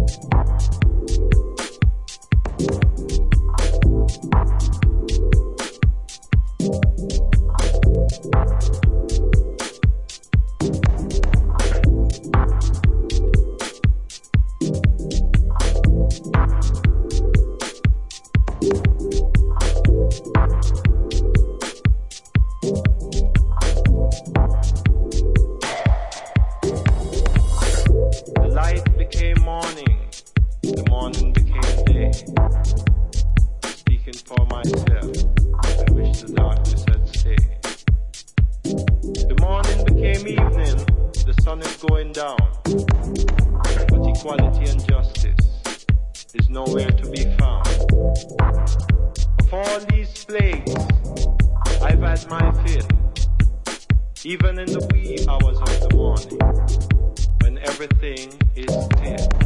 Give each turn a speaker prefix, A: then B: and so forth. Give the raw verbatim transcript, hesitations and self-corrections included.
A: Even in the wee hours of the morning, when everything is still.